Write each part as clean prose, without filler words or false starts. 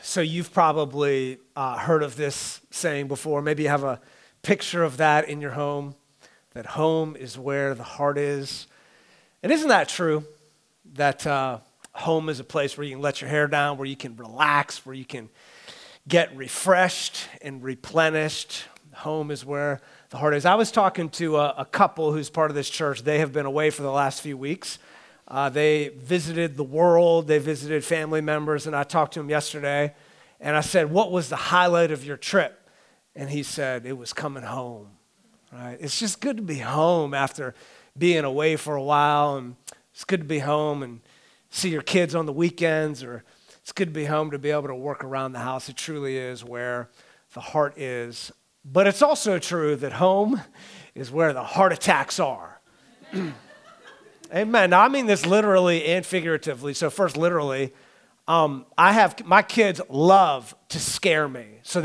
So you've probably heard of this saying before. Maybe you have a picture of that in your home, that home is where the heart is. And isn't that true? That home is a place where you can let your hair down, where you can relax, where you can get refreshed and replenished. Home is where the heart is. I was talking to a couple who's part of this church. They have been away for the last few weeks. They visited the world. They visited family members, and I talked to him yesterday, and I said, "What was the highlight of your trip?" And he said, "It was coming home." Right? It's just good to be home after being away for a while, and it's good to be home and see your kids on the weekends, or it's good to be home to be able to work around the house. It truly is where the heart is. But it's also true that home is where the heart attacks are. Amen. Now, I mean this literally and figuratively. So first, literally, my kids love to scare me. So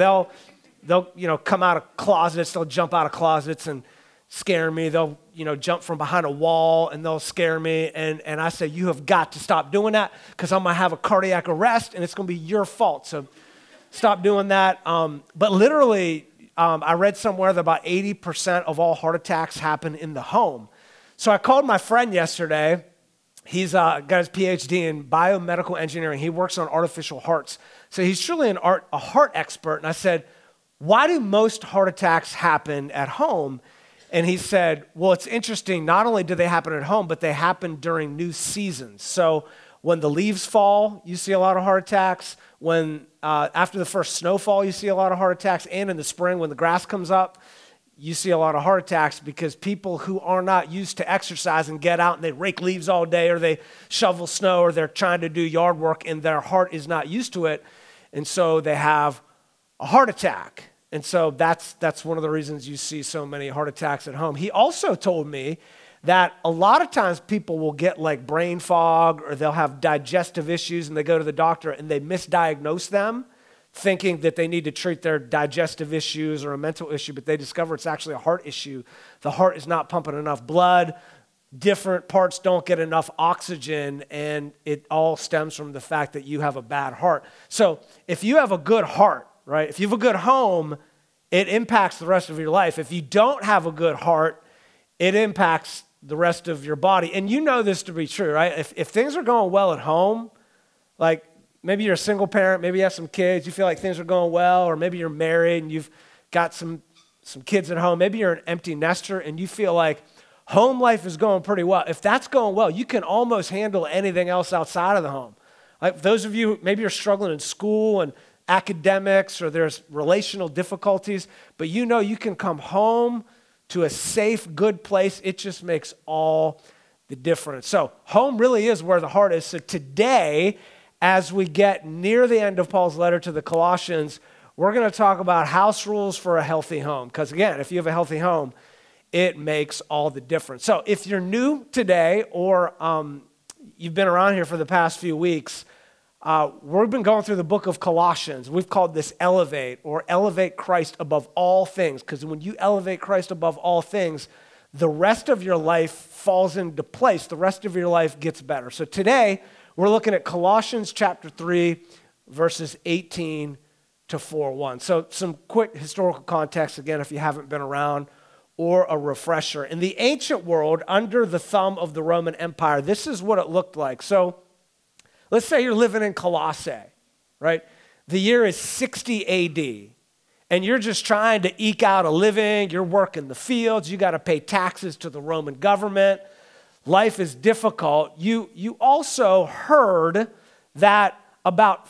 they'll come out of closets, they'll jump out of closets and scare me. They'll jump from behind a wall and they'll scare me. And I say, you have got to stop doing that because I'm gonna have a cardiac arrest and it's gonna be your fault. So stop doing that. But literally, I read somewhere that about 80% of all heart attacks happen in the home. So I called my friend yesterday. He's got his PhD in biomedical engineering. He works on artificial hearts. So he's truly a heart expert. And I said, why do most heart attacks happen at home? And he said, well, it's interesting. Not only do they happen at home, but they happen during new seasons. So when the leaves fall, you see a lot of heart attacks. When after the first snowfall, you see a lot of heart attacks. And in the spring, when the grass comes up, you see a lot of heart attacks because people who are not used to exercise and get out and they rake leaves all day, or they shovel snow, or they're trying to do yard work and their heart is not used to it. And so they have a heart attack. And so that's one of the reasons you see so many heart attacks at home. He also told me that a lot of times people will get like brain fog, or they'll have digestive issues and they go to the doctor and they misdiagnose them, thinking that they need to treat their digestive issues or a mental issue, but they discover it's actually a heart issue. The heart is not pumping enough blood. Different parts don't get enough oxygen, and it all stems from the fact that you have a bad heart. So if you have a good heart, right, if you have a good home, it impacts the rest of your life. If you don't have a good heart, it impacts the rest of your body. And you know this to be true, right? If things are going well at home, like maybe you're a single parent, maybe you have some kids, you feel like things are going well, or maybe you're married and you've got some kids at home. Maybe you're an empty nester and you feel like home life is going pretty well. If that's going well, you can almost handle anything else outside of the home. Like those of you, maybe you're struggling in school and academics, or there's relational difficulties, but you can come home to a safe, good place. It just makes all the difference. So home really is where the heart is. So today, as we get near the end of Paul's letter to the Colossians, we're going to talk about house rules for a healthy home. Because again, if you have a healthy home, it makes all the difference. So if you're new today, or you've been around here for the past few weeks, we've been going through the book of Colossians. We've called this Elevate, or Elevate Christ above all things. Because when you elevate Christ above all things, the rest of your life falls into place. The rest of your life gets better. So today, we're looking at Colossians chapter 3, verses 18 to 4:1. So some quick historical context, again, if you haven't been around, or a refresher. In the ancient world, under the thumb of the Roman Empire, this is what it looked like. So let's say you're living in Colossae, right? The year is 60 AD, and you're just trying to eke out a living. You're working the fields. You got to pay taxes to the Roman government. Life is difficult. You also heard that about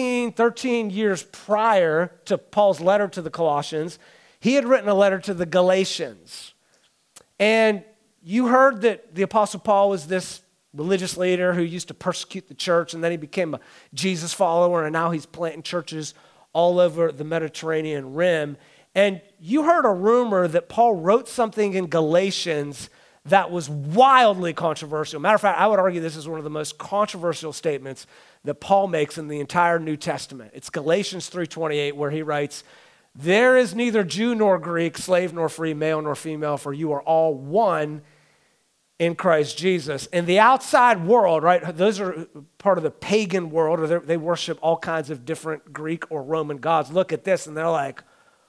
13 years prior to Paul's letter to the Colossians, he had written a letter to the Galatians. And you heard that the Apostle Paul was this religious leader who used to persecute the church, and then he became a Jesus follower, and now he's planting churches all over the Mediterranean rim. And you heard a rumor that Paul wrote something in Galatians that was wildly controversial. Matter of fact, I would argue this is one of the most controversial statements that Paul makes in the entire New Testament. It's Galatians 3:28, where he writes, "There is neither Jew nor Greek, slave nor free, male nor female, for you are all one in Christ Jesus. In the outside world, right, those are part of the pagan world, or they worship all kinds of different Greek or Roman gods. Look at this, and they're like,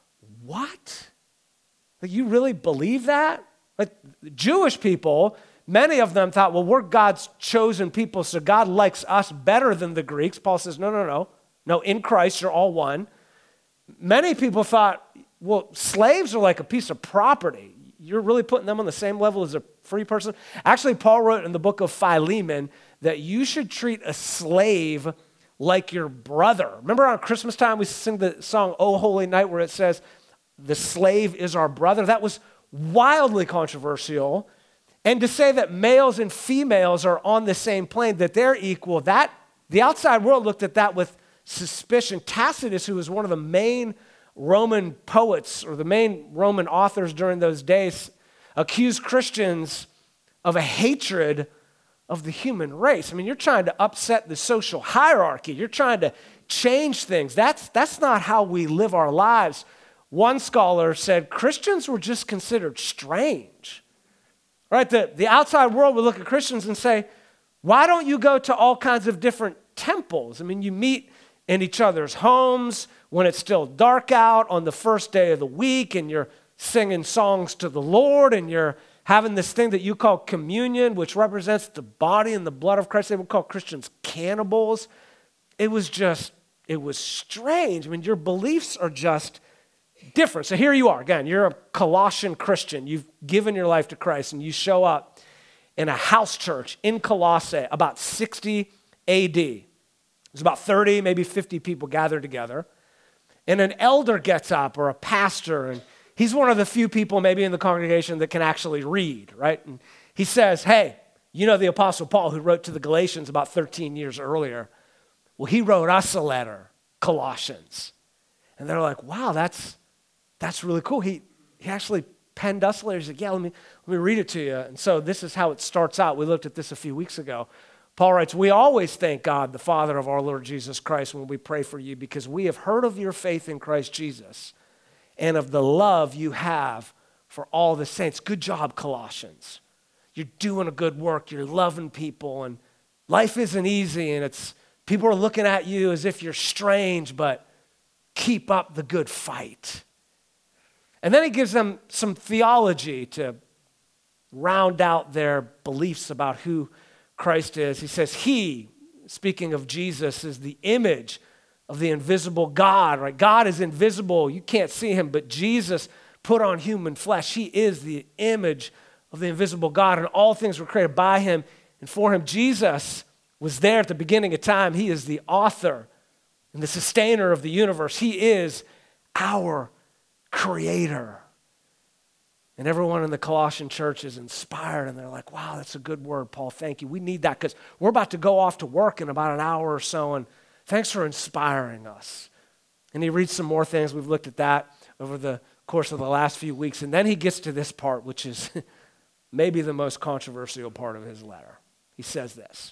what? Like, you really believe that? Like, Jewish people, many of them thought, well, we're God's chosen people, so God likes us better than the Greeks. Paul says, no. No, in Christ, you're all one. Many people thought, well, slaves are like a piece of property. You're really putting them on the same level as a free person? Actually, Paul wrote in the book of Philemon that you should treat a slave like your brother. Remember on Christmas time we sing the song, "O Holy Night," where it says, the slave is our brother? That was wildly controversial. And to say that males and females are on the same plane, that they're equal, that the outside world looked at that with suspicion. Tacitus, who was one of the main Roman poets or the main Roman authors during those days, accused Christians of a hatred of the human race. I mean, you're trying to upset the social hierarchy. You're trying to change things. That's not how we live our lives. One scholar said Christians were just considered strange. Right? The outside world would look at Christians and say, why don't you go to all kinds of different temples? I mean, you meet in each other's homes when it's still dark out on the first day of the week, and you're singing songs to the Lord, and you're having this thing that you call communion, which represents the body and the blood of Christ. They would call Christians cannibals. It was strange. I mean, your beliefs are just different. So here you are, again, you're a Colossian Christian. You've given your life to Christ, and you show up in a house church in Colossae about 60 AD. There's about 30, maybe 50 people gathered together. And an elder gets up, or a pastor, and he's one of the few people maybe in the congregation that can actually read, right? And he says, hey, you know the Apostle Paul who wrote to the Galatians about 13 years earlier? Well, he wrote us a letter, Colossians. And they're like, wow, that's really cool. He actually penned us a letter. He's like, yeah, let me read it to you. And so this is how it starts out. We looked at this a few weeks ago. Paul writes, we always thank God, the Father of our Lord Jesus Christ, when we pray for you, because we have heard of your faith in Christ Jesus and of the love you have for all the saints. Good job, Colossians. You're doing a good work. You're loving people, and life isn't easy, and people are looking at you as if you're strange, but keep up the good fight. And then he gives them some theology to round out their beliefs about who Christ is. He says he, speaking of Jesus, is the image of the invisible God, right? God is invisible. You can't see him, but Jesus put on human flesh. He is the image of the invisible God, and all things were created by him and for him. Jesus was there at the beginning of time. He is the author and the sustainer of the universe. He is our creator. And everyone in the Colossian church is inspired, and they're like, wow, that's a good word, Paul. Thank you. We need that because we're about to go off to work in about an hour or so, and thanks for inspiring us. And he reads some more things. We've looked at that over the course of the last few weeks. And then he gets to this part, which is maybe the most controversial part of his letter. He says this,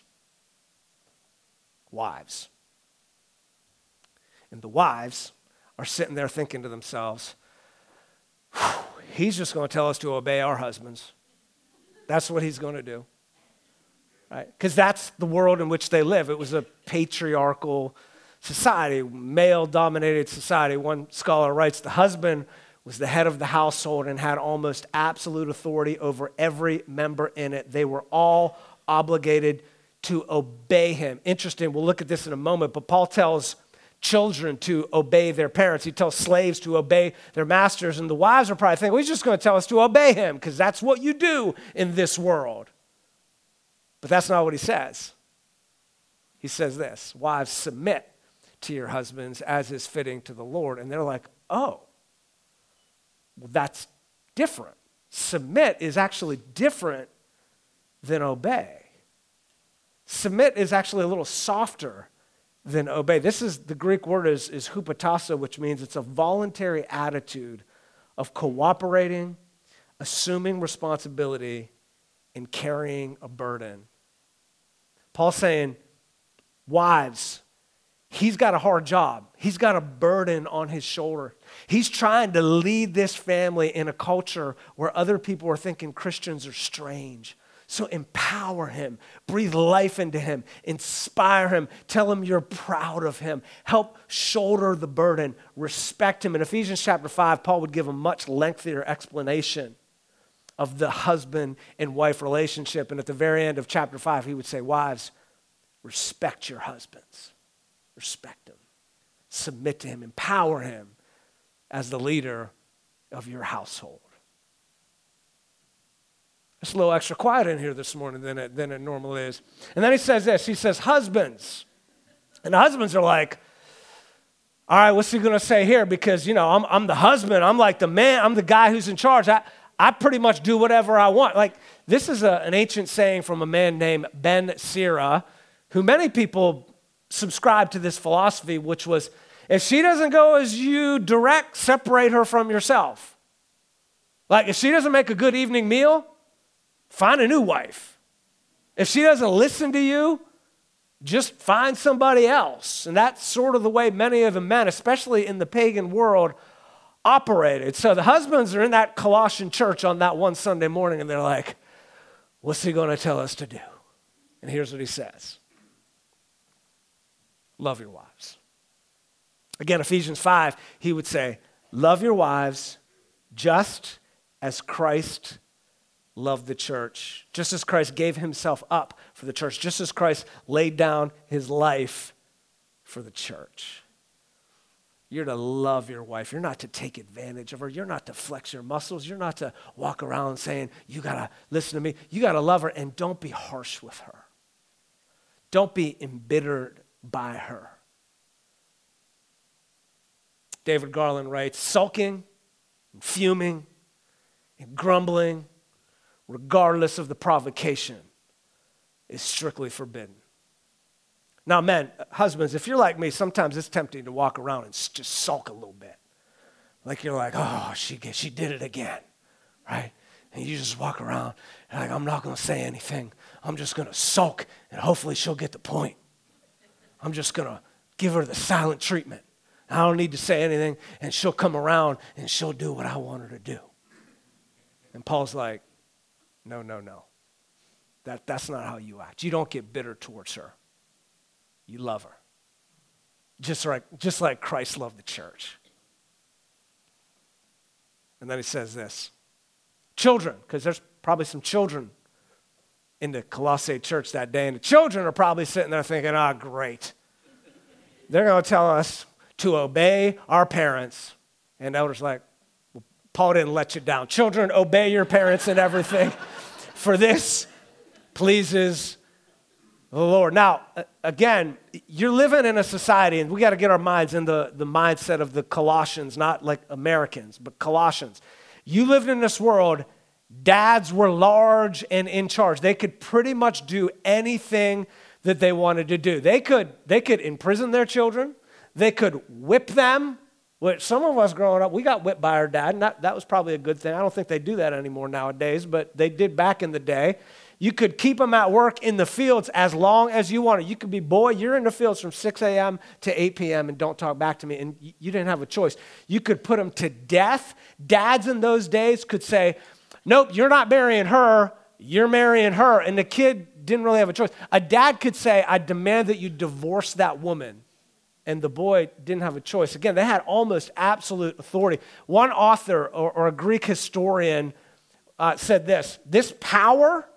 wives. And the wives are sitting there thinking to themselves, he's just going to tell us to obey our husbands. That's what he's going to do. Right? Because that's the world in which they live. It was a patriarchal society, male-dominated society. One scholar writes, the husband was the head of the household and had almost absolute authority over every member in it. They were all obligated to obey him. Interesting, we'll look at this in a moment, but Paul tells children to obey their parents. He tells slaves to obey their masters, and the wives are probably thinking, well, he's just going to tell us to obey him because that's what you do in this world. But that's not what he says. He says this, wives, submit to your husbands as is fitting to the Lord. And they're like, oh, well, that's different. Submit is actually different than obey. Submit is actually a little softer than obey. This is, the Greek word is hupotasso, which means it's a voluntary attitude of cooperating, assuming responsibility, and carrying a burden. Paul's saying, wives, he's got a hard job. He's got a burden on his shoulder. He's trying to lead this family in a culture where other people are thinking Christians are strange. So empower him, breathe life into him, inspire him, tell him you're proud of him, help shoulder the burden, respect him. In Ephesians chapter 5, Paul would give a much lengthier explanation of the husband and wife relationship. And at the very end of chapter 5, he would say, wives, respect your husbands. Respect him. Submit to him. Empower him as the leader of your household. It's a little extra quiet in here this morning than it normally is. And then he says this. He says, husbands. And the husbands are like, all right, what's he going to say here? Because, I'm the husband. I'm like the man. I'm the guy who's in charge. I pretty much do whatever I want. Like, this is an ancient saying from a man named Ben Sira, who many people subscribe to this philosophy, which was, if she doesn't go as you direct, separate her from yourself. Like, if she doesn't make a good evening meal, find a new wife. If she doesn't listen to you, just find somebody else. And that's sort of the way many of the men, especially in the pagan world, operated. So the husbands are in that Colossian church on that one Sunday morning, and they're like, what's he going to tell us to do? And here's what he says. Love your wives. Again, Ephesians 5, he would say, love your wives just as Christ loved the church, just as Christ gave himself up for the church, just as Christ laid down his life for the church. You're to love your wife. You're not to take advantage of her. You're not to flex your muscles. You're not to walk around saying, you got to listen to me. You got to love her, and don't be harsh with her. Don't be embittered by her. David Garland writes, sulking and fuming and grumbling, regardless of the provocation, is strictly forbidden. Now, men, husbands, if you're like me, sometimes it's tempting to walk around and just sulk a little bit. Like you're like, oh, she did it again, right? And you just walk around and like, I'm not going to say anything. I'm just going to sulk, and hopefully she'll get the point. I'm just going to give her the silent treatment. I don't need to say anything, and she'll come around and she'll do what I want her to do. And Paul's like, no. That's not how you act. You don't get bitter towards her. You love her. Just like Christ loved the church. And then he says this. Children, because there's probably some children in the Colossae church that day, and the children are probably sitting there thinking, great. They're going to tell us to obey our parents. And elders like, well, Paul didn't let you down. Children, obey your parents and everything. For this pleases the Lord. Now, again, you're living in a society, and we got to get our minds in the mindset of the Colossians, not like Americans, but Colossians. You lived in this world, dads were large and in charge. They could pretty much do anything that they wanted to do. They could imprison their children. They could whip them. Which some of us growing up, we got whipped by our dad, and that was probably a good thing. I don't think they do that anymore nowadays, but they did back in the day. You could keep them at work in the fields as long as you wanted. You could be, boy, you're in the fields from 6 a.m. to 8 p.m. and don't talk back to me, and you didn't have a choice. You could put them to death. Dads in those days could say, nope, you're not marrying her, you're marrying her, and the kid didn't really have a choice. A dad could say, I demand that you divorce that woman. And the boy didn't have a choice. Again, they had almost absolute authority. One author or a Greek historian said this power,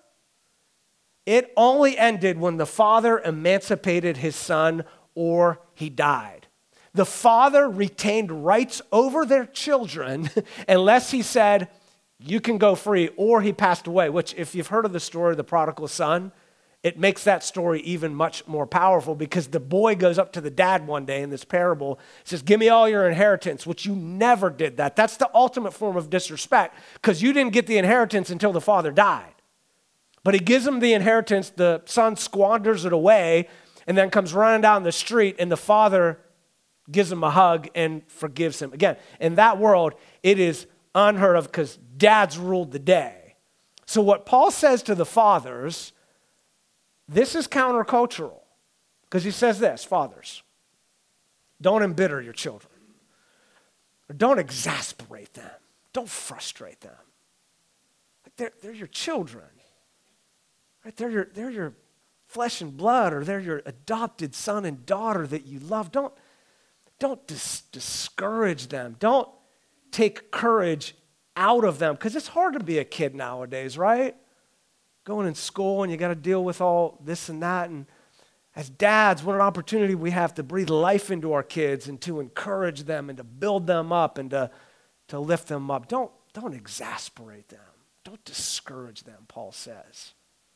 it only ended when the father emancipated his son or he died. The father retained rights over their children unless he said, you can go free, or he passed away, which if you've heard of the story of the prodigal son, it makes that story even much more powerful because the boy goes up to the dad one day in this parable, says, give me all your inheritance, which you never did that. That's the ultimate form of disrespect because you didn't get the inheritance until the father died. But he gives him the inheritance, the son squanders it away, and then comes running down the street, and the father gives him a hug and forgives him. Again, in that world, it is unheard of because dads ruled the day. So what Paul says to the fathers, this is countercultural because he says this, fathers, don't embitter your children. Or don't exasperate them. Don't frustrate them. Like they're your children. Right? They're your flesh and blood, or they're your adopted son and daughter that you love. Don't discourage them. Don't take courage out of them, because it's hard to be a kid nowadays, right? Going in school and you got to deal with all this and that. And as dads, what an opportunity we have to breathe life into our kids and to encourage them and to build them up and to lift them up. Don't exasperate them. Don't discourage them, Paul says.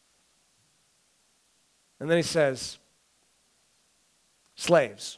And then he says, slaves.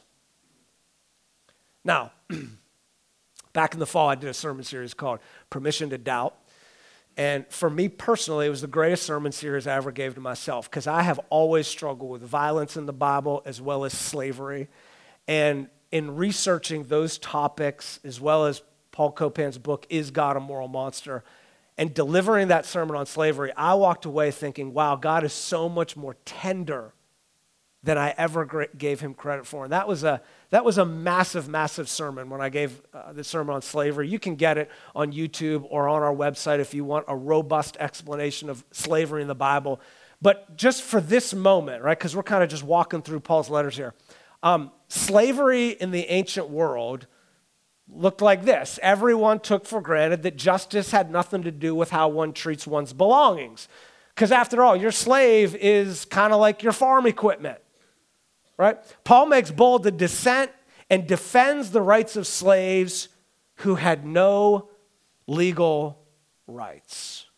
Now, back in the fall, I did a sermon series called Permission to Doubt. And for me personally, it was the greatest sermon series I ever gave to myself, because I have always struggled with violence in the Bible as well as slavery. And in researching those topics, as well as Paul Copan's book, Is God a Moral Monster?, and delivering that sermon on slavery, I walked away thinking, wow, God is so much more tender than I ever gave him credit for. And that was a massive, massive sermon when I gave the sermon on slavery. You can get it on YouTube or on our website if you want a robust explanation of slavery in the Bible. But just for this moment, right, because we're kind of just walking through Paul's letters here, slavery in the ancient world looked like this. Everyone took for granted that justice had nothing to do with how one treats one's belongings. Because after all, your slave is kind of like your farm equipment. Right? Paul makes bold the dissent and defends the rights of slaves who had no legal rights.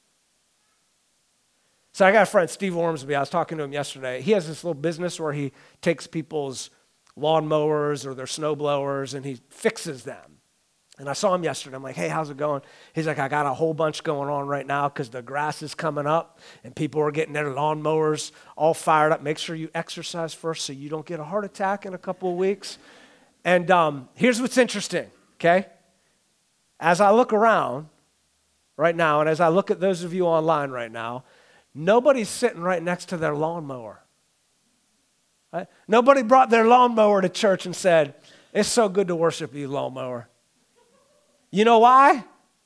So I got a friend, Steve Ormsby. I was talking to him yesterday. He has this little business where he takes people's lawnmowers or their snowblowers and he fixes them. And I saw him yesterday. I'm like, hey, how's it going? He's like, I got a whole bunch going on right now because the grass is coming up and people are getting their lawnmowers all fired up. Make sure you exercise first so you don't get a heart attack in a couple of weeks. And here's what's interesting, okay? As I look around right now, and as I look at those of you online right now, nobody's sitting right next to their lawnmower. Right? Nobody brought their lawnmower to church and said, it's so good to worship you, lawnmower. You know why?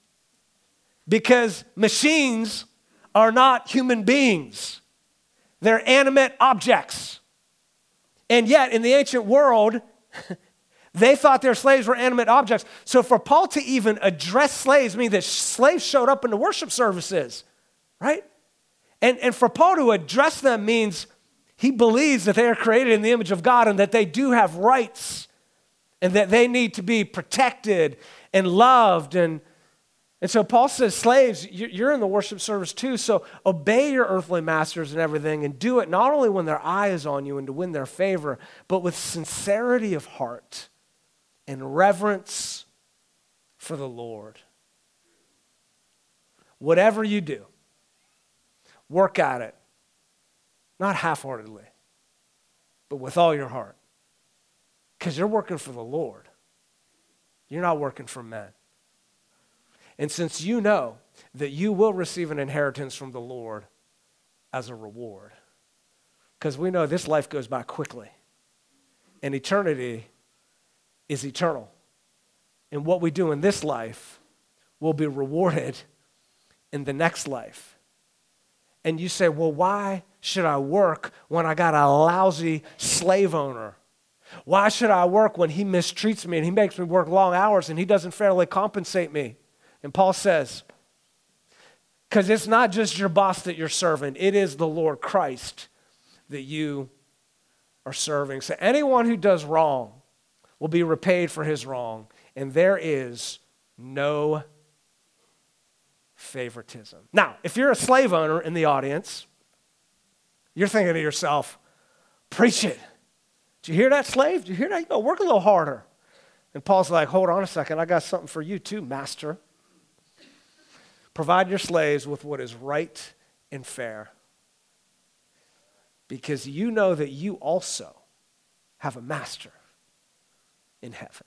Because machines are not human beings. They're animate objects. And yet, in the ancient world, they thought their slaves were animate objects. So for Paul to even address slaves means that slaves showed up in the worship services, right? And for Paul to address them means he believes that they are created in the image of God and that they do have rights and that they need to be protected and loved. And so Paul says, slaves, you're in the worship service too, so obey your earthly masters and everything, and do it not only when their eye is on you and to win their favor, but with sincerity of heart and reverence for the Lord. Whatever you do, work at it, not half-heartedly, but with all your heart, because you're working for the Lord. You're not working for men. And since you know that you will receive an inheritance from the Lord as a reward, because we know this life goes by quickly, and eternity is eternal. And what we do in this life will be rewarded in the next life. And you say, well, why should I work when I got a lousy slave owner? Why should I work when he mistreats me and he makes me work long hours and he doesn't fairly compensate me? And Paul says, because it's not just your boss that you're serving, it is the Lord Christ that you are serving. So anyone who does wrong will be repaid for his wrong, and there is no favoritism. Now, if you're a slave owner in the audience, you're thinking to yourself, preach it. Did you hear that, slave? Did you hear that? You gotta work a little harder. And Paul's like, hold on a second, I got something for you too, master. Provide your slaves with what is right and fair, because you know that you also have a master in heaven.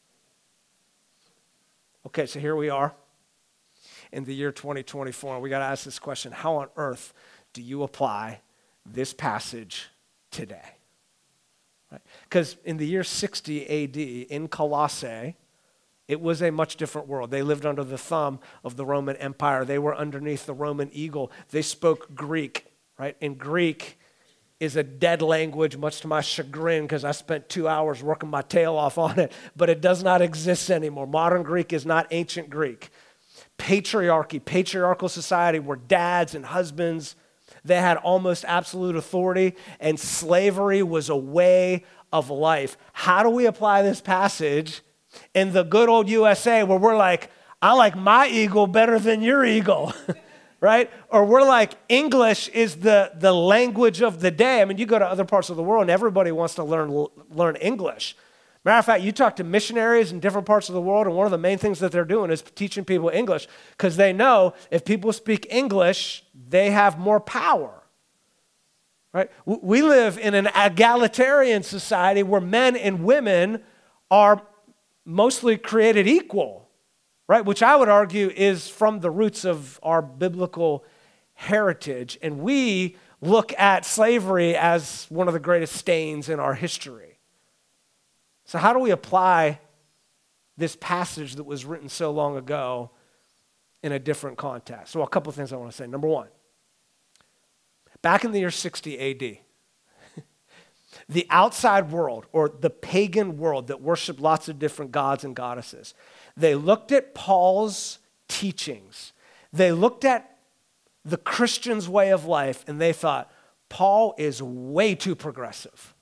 Okay, so here we are in the year 2024, and we got to ask this question: how on earth do you apply this passage today? Because in the year 60 AD, in Colossae, it was a much different world. They lived under the thumb of the Roman Empire. They were underneath the Roman eagle. They spoke Greek, right? And Greek is a dead language, much to my chagrin, because I spent 2 hours working my tail off on it, but it does not exist anymore. Modern Greek is not ancient Greek. Patriarchy, patriarchal society where dads and husbands, they had almost absolute authority, and slavery was a way of life. How do we apply this passage in the good old USA where we're like, I like my eagle better than your eagle, right? Or we're like, English is the language of the day. I mean, you go to other parts of the world and everybody wants to learn English. Matter of fact, you talk to missionaries in different parts of the world, and one of the main things that they're doing is teaching people English because they know if people speak English, they have more power, right? We live in an egalitarian society where men and women are mostly created equal, right? Which I would argue is from the roots of our biblical heritage. And we look at slavery as one of the greatest stains in our history. So how do we apply this passage that was written so long ago in a different context? Well, a couple of things I want to say. Number one, back in the year 60 AD, the outside world, or the pagan world that worshiped lots of different gods and goddesses, they looked at Paul's teachings. They looked at the Christian's way of life, and they thought, Paul is way too progressive.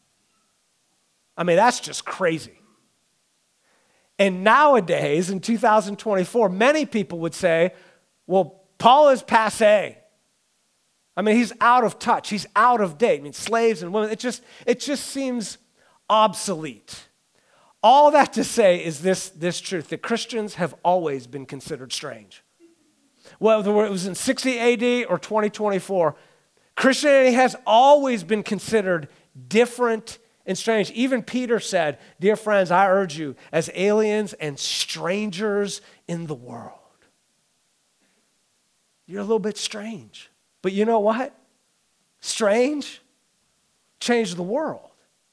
I mean, that's just crazy. And nowadays, in 2024, many people would say, well, Paul is passé. I mean, he's out of touch. He's out of date. I mean, slaves and women, it just seems obsolete. All that to say is this truth, that Christians have always been considered strange. Whether it was in 60 AD or 2024, Christianity has always been considered different and strange. Even Peter said, dear friends, I urge you as aliens and strangers in the world. You're a little bit strange. But you know what? Strange changed the world.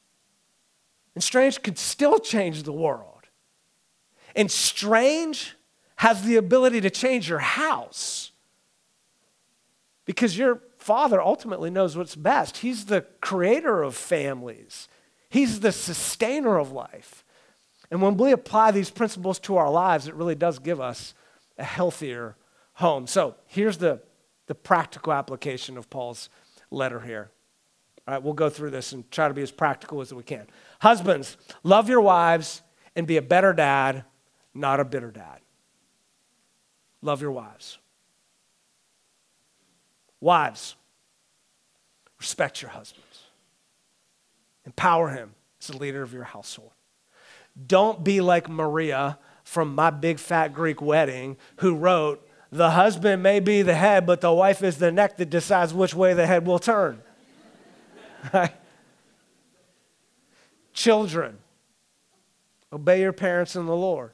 And strange could still change the world. And strange has the ability to change your house. Because your Father ultimately knows what's best. He's the creator of families. He's the sustainer of life. And when we apply these principles to our lives, it really does give us a healthier home. So here's the practical application of Paul's letter here. All right, we'll go through this and try to be as practical as we can. Husbands, love your wives and be a better dad, not a bitter dad. Love your wives. Wives, respect your husbands. Empower him as the leader of your household. Don't be like Maria from My Big Fat Greek Wedding, who wrote, the husband may be the head, but the wife is the neck that decides which way the head will turn. Right? Children, obey your parents in the Lord.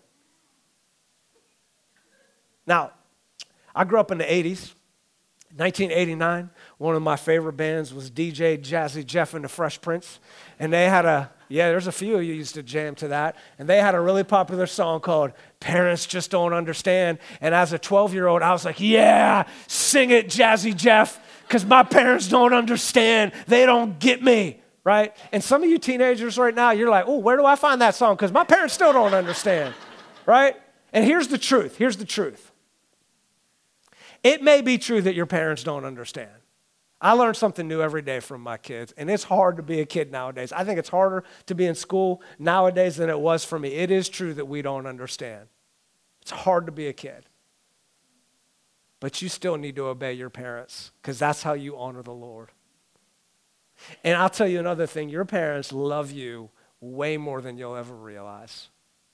Now, I grew up in the 80s. 1989, one of my favorite bands was DJ Jazzy Jeff and the Fresh Prince. And they had there's a few of you used to jam to that. And they had a really popular song called Parents Just Don't Understand. And as a 12-year-old, I was like, yeah, sing it, Jazzy Jeff, because my parents don't understand. They don't get me, right? And some of you teenagers right now, you're like, oh, where do I find that song? Because my parents still don't understand, right? And here's the truth. Here's the truth. It may be true that your parents don't understand. I learn something new every day from my kids, and it's hard to be a kid nowadays. I think it's harder to be in school nowadays than it was for me. It is true that we don't understand. It's hard to be a kid. But you still need to obey your parents because that's how you honor the Lord. And I'll tell you another thing. Your parents love you way more than you'll ever realize.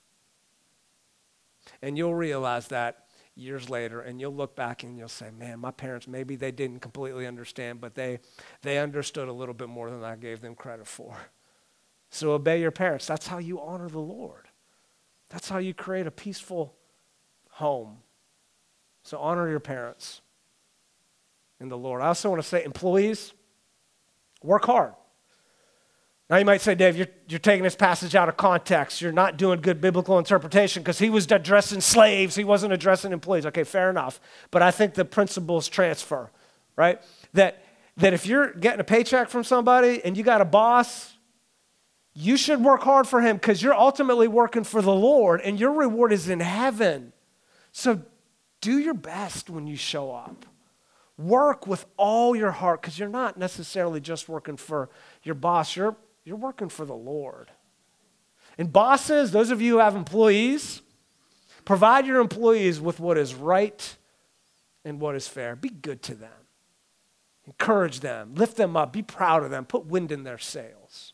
And you'll realize that years later, and you'll look back and you'll say, man, my parents, maybe they didn't completely understand, but they understood a little bit more than I gave them credit for. So obey your parents. That's how you honor the Lord. That's how you create a peaceful home. So honor your parents in the Lord. I also want to say, employees, work hard. Now you might say, Dave, you're taking this passage out of context. You're not doing good biblical interpretation because he was addressing slaves. He wasn't addressing employees. Okay, fair enough. But I think the principles transfer, right? That that if you're getting a paycheck from somebody and you got a boss, you should work hard for him because you're ultimately working for the Lord and your reward is in heaven. So do your best when you show up. Work with all your heart because you're not necessarily just working for your boss. You're working for the Lord. And bosses, those of you who have employees, provide your employees with what is right and what is fair. Be good to them. Encourage them. Lift them up. Be proud of them. Put wind in their sails.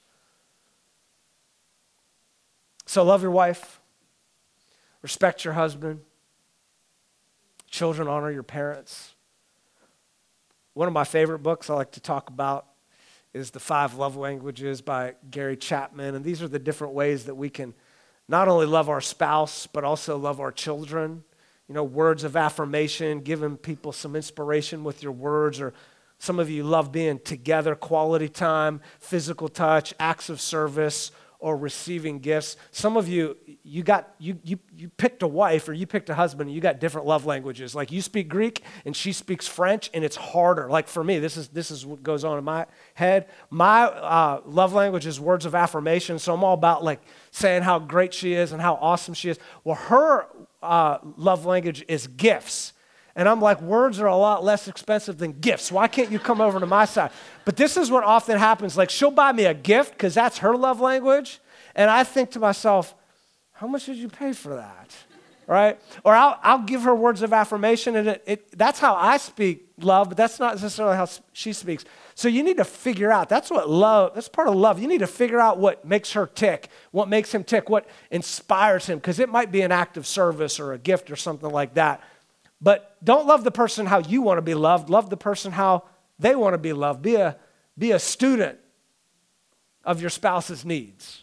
So love your wife. Respect your husband. Children, honor your parents. One of my favorite books I like to talk about is The 5 Love Languages by Gary Chapman. And these are the different ways that we can not only love our spouse, but also love our children. You know, words of affirmation, giving people some inspiration with your words, or some of you love being together, quality time, physical touch, acts of service, or receiving gifts. Some of you, you picked a wife or you picked a husband and you got different love languages. Like you speak Greek and she speaks French and it's harder. Like for me, this is what goes on in my head. My love language is words of affirmation. So I'm all about like saying how great she is and how awesome she is. Well, her love language is gifts. And I'm like, words are a lot less expensive than gifts. Why can't you come over to my side? But this is what often happens. Like, she'll buy me a gift because that's her love language. And I think to myself, how much did you pay for that? Right? Or I'll give her words of affirmation. And that's how I speak love, but that's not necessarily how she speaks. So you need to figure out, that's part of love. You need to figure out what makes her tick, what makes him tick, what inspires him. Because it might be an act of service or a gift or something like that. But don't love the person how you want to be loved. Love the person how they want to be loved. Be a student of your spouse's needs.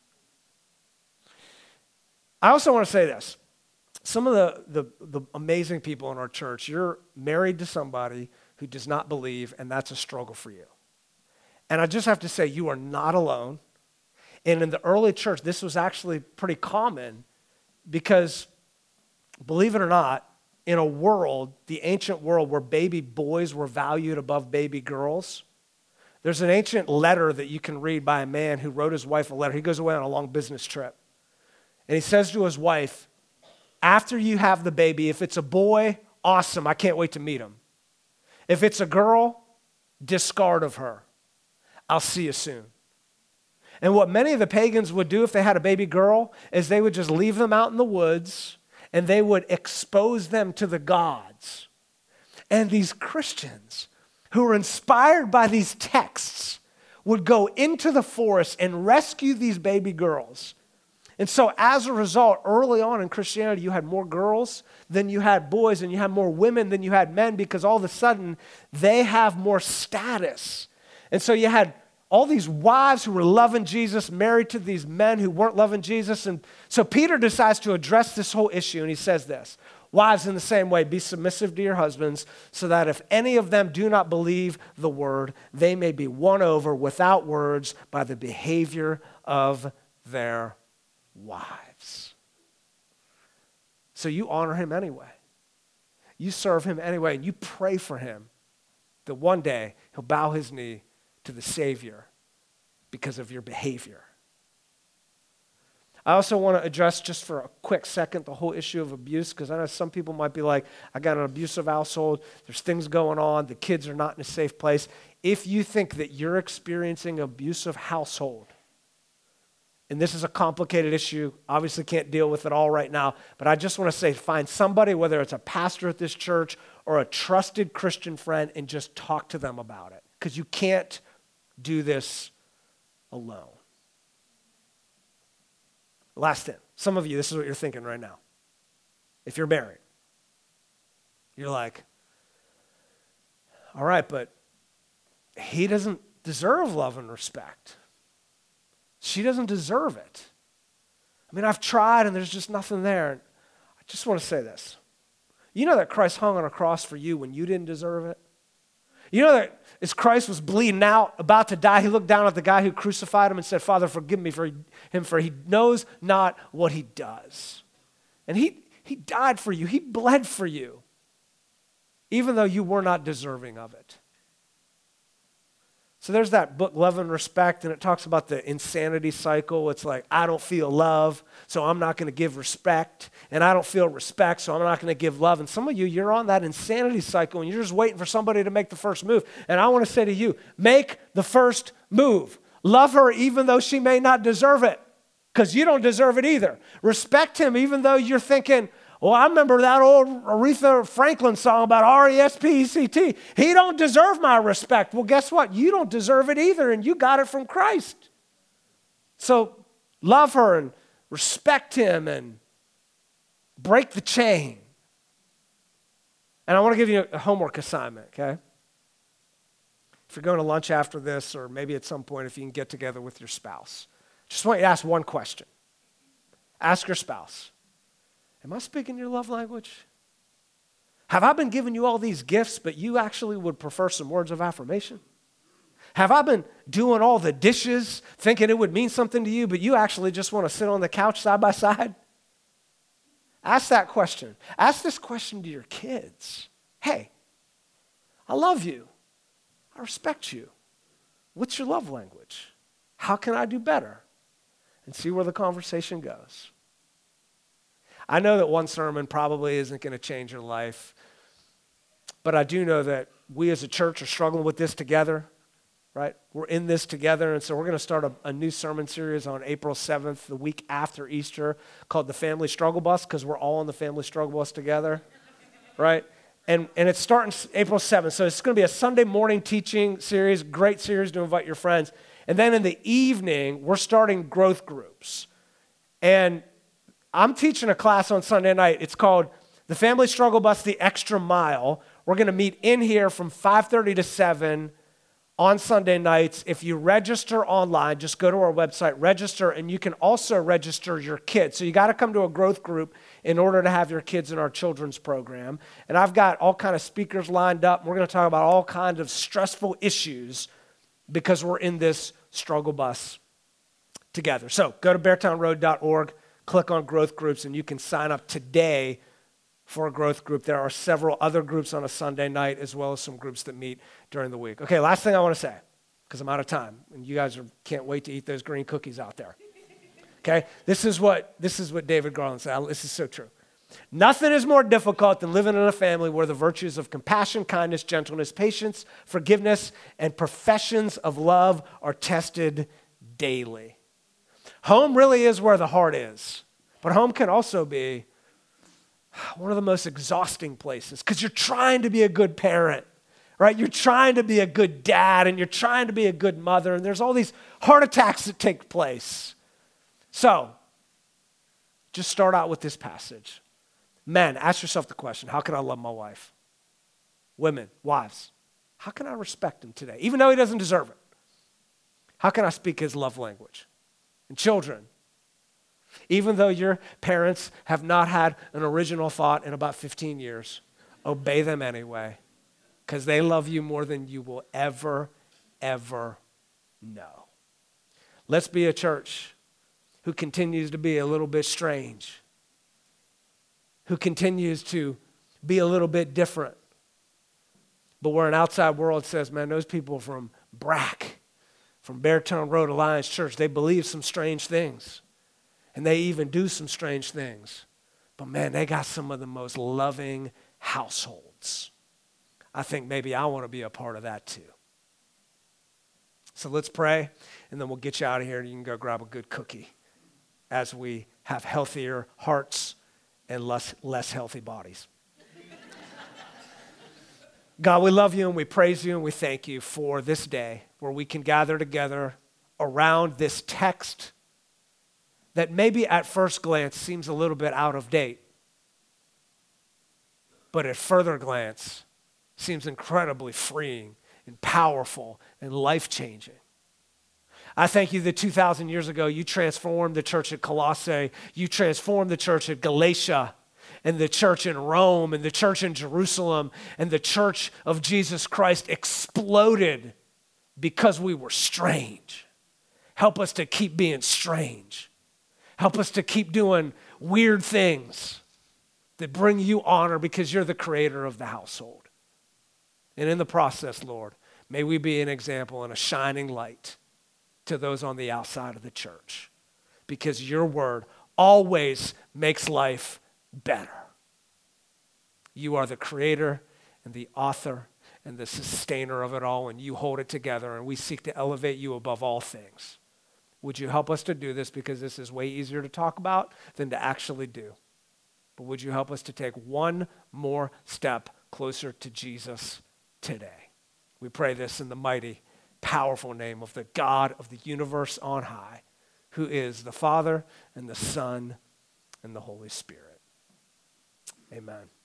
I also want to say this. Some of the amazing people in our church, you're married to somebody who does not believe, and that's a struggle for you. And I just have to say, you are not alone. And in the early church, this was actually pretty common because, believe it or not, in a world, the ancient world where baby boys were valued above baby girls, there's an ancient letter that you can read by a man who wrote his wife a letter. He goes away on a long business trip. And he says to his wife, after you have the baby, if it's a boy, awesome, I can't wait to meet him. If it's a girl, discard of her. I'll see you soon. And what many of the pagans would do if they had a baby girl is they would just leave them out in the woods and they would expose them to the gods. And these Christians who were inspired by these texts would go into the forest and rescue these baby girls. And so as a result, early on in Christianity, you had more girls than you had boys, and you had more women than you had men, because all of a sudden, they have more status. And so you had all these wives who were loving Jesus, married to these men who weren't loving Jesus. And so Peter decides to address this whole issue, and he says this: wives, in the same way, be submissive to your husbands, so that if any of them do not believe the word, they may be won over without words by the behavior of their wives. So you honor him anyway. You serve him anyway, and you pray for him that one day he'll bow his knee to the Savior because of your behavior. I also want to address, just for a quick second, the whole issue of abuse, because I know some people might be like, I got an abusive household, there's things going on, the kids are not in a safe place. If you think that you're experiencing an abusive household, and this is a complicated issue, obviously can't deal with it all right now, but I just want to say, find somebody, whether it's a pastor at this church or a trusted Christian friend, and just talk to them about it, because you can't do this alone. Last thing, some of you, this is what you're thinking right now. If you're married, you're like, all right, but he doesn't deserve love and respect. She doesn't deserve it. I mean, I've tried and there's just nothing there. I just want to say this. You know that Christ hung on a cross for you when you didn't deserve it? You know that as Christ was bleeding out, about to die, he looked down at the guy who crucified him and said, Father, forgive me for him, for he knows not what he does. And he died for you. He bled for you, even though you were not deserving of it. So there's that book, Love and Respect, and it talks about the insanity cycle. It's like, I don't feel love, so I'm not going to give respect. And I don't feel respect, so I'm not going to give love. And some of you, you're on that insanity cycle, and you're just waiting for somebody to make the first move. And I want to say to you, make the first move. Love her even though she may not deserve it, because you don't deserve it either. Respect him even though you're thinking, well, I remember that old Aretha Franklin song about R-E-S-P-E-C-T. He don't deserve my respect. Well, guess what? You don't deserve it either, and you got it from Christ. So love her and respect him and break the chain. And I want to give you a homework assignment, okay? If you're going to lunch after this, or maybe at some point if you can get together with your spouse, just want you to ask one question. Ask your spouse, am I speaking your love language? Have I been giving you all these gifts, but you actually would prefer some words of affirmation? Have I been doing all the dishes, thinking it would mean something to you, but you actually just want to sit on the couch side by side? Ask that question. Ask this question to your kids. Hey, I love you. I respect you. What's your love language? How can I do better? And see where the conversation goes. I know that one sermon probably isn't going to change your life, but I do know that we as a church are struggling with this together, right? We're in this together, and so we're going to start a new sermon series on April 7th, the week after Easter, called the Family Struggle Bus, because we're all on the Family Struggle Bus together, right? And it's starting April 7th, so it's going to be a Sunday morning teaching series, great series to invite your friends. And then in the evening, we're starting growth groups. And I'm teaching a class on Sunday night. It's called The Family Struggle Bus, The Extra Mile. We're going to meet in here from 5:30 to 7 on Sunday nights. If you register online, just go to our website, register, and you can also register your kids. So you got to come to a growth group in order to have your kids in our children's program. And I've got all kind of speakers lined up. We're going to talk about all kinds of stressful issues because we're in this struggle bus together. So go to beartownroad.org. Click on growth groups, and you can sign up today for a growth group. There are several other groups on a Sunday night, as well as some groups that meet during the week. Okay, last thing I want to say, because I'm out of time, and you guys can't wait to eat those green cookies out there. Okay, this is what David Garland said. This is so true. Nothing is more difficult than living in a family where the virtues of compassion, kindness, gentleness, patience, forgiveness, and professions of love are tested daily. Home really is where the heart is, but home can also be one of the most exhausting places because you're trying to be a good parent, right? You're trying to be a good dad, and you're trying to be a good mother, and there's all these heart attacks that take place. So, just start out with this passage. Men, ask yourself the question, how can I love my wife? Women, wives, how can I respect him today, even though he doesn't deserve it? How can I speak his love language? And children, even though your parents have not had an original thought in about 15 years, obey them anyway, because they love you more than you will ever know. Let's be a church who continues to be a little bit strange, who continues to be a little bit different, but where an outside world says, man, those people from BRAC, from Beartown Road Alliance Church, they believe some strange things. And they even do some strange things. But man, they got some of the most loving households. I think maybe I want to be a part of that too. So let's pray, and then we'll get you out of here, and you can go grab a good cookie as we have healthier hearts and less healthy bodies. God, we love you and we praise you and we thank you for this day where we can gather together around this text that maybe at first glance seems a little bit out of date, but at further glance seems incredibly freeing and powerful and life-changing. I thank you that 2,000 years ago you transformed the church at Colossae, you transformed the church at Galatia, and the church in Rome, and the church in Jerusalem, and the church of Jesus Christ exploded because we were strange. Help us to keep being strange. Help us to keep doing weird things that bring you honor because you're the creator of the household. And in the process, Lord, May we be an example and a shining light to those on the outside of the church, because your word always makes life better. You are the creator and the author and the sustainer of it all, and you hold it together, and we seek to elevate you above all things. Would you help us to do this, because this is way easier to talk about than to actually do? But would you help us to take one more step closer to Jesus today? We pray this in the mighty, powerful name of the God of the universe on high, who is the Father and the Son and the Holy Spirit. Amen.